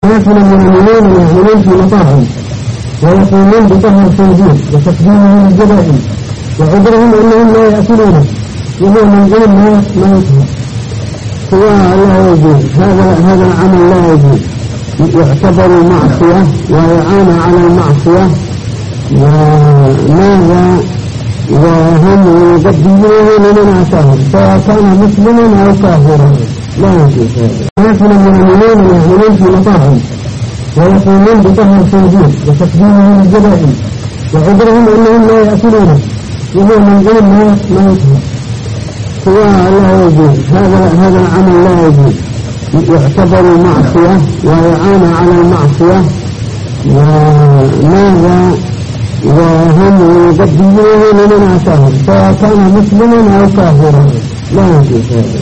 مثلا المؤمنين يعملون في مطاعم ويقومون بطهر الخنزير وتقديمه للجبائن وعذرهم أنهم لا يأكلونه وهو من ضمن ما يطهر سواء لا يجوز هذا العمل لا يجوز يعتبر معصية وإعانة على المعصية وماذا وهم يقدمونه لمن أتاهم سواء كان مسلما أو كافرا لا يجوز هذا. مثلا المؤمنين يعملون في مطاعم ويقومون بطهر الخنزير وتقديمه للجبائن وعذرهم أنهم لا يأكلونه وهو من ضمن ما يطهر سواء لا يجوز هذا العمل لا يجوز يعتبر معصية وإعانة على المعصية وماذا وهم يقدمونه لمن أتاهم سواء كان مسلما أو كافرا لا يجوز هذا.